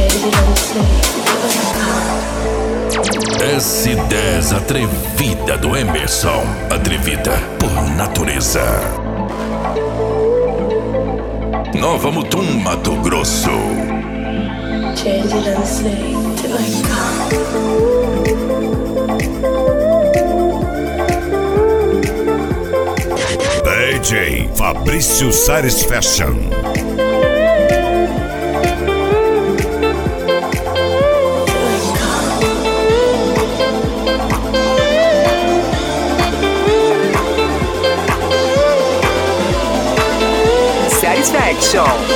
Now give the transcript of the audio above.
S10 Atrevida do Emerson. Atrevida por natureza. Nova Mutum, Mato Grosso. Change it and say till I come. DJ Fabrício Sares Fashion. Satisfaction.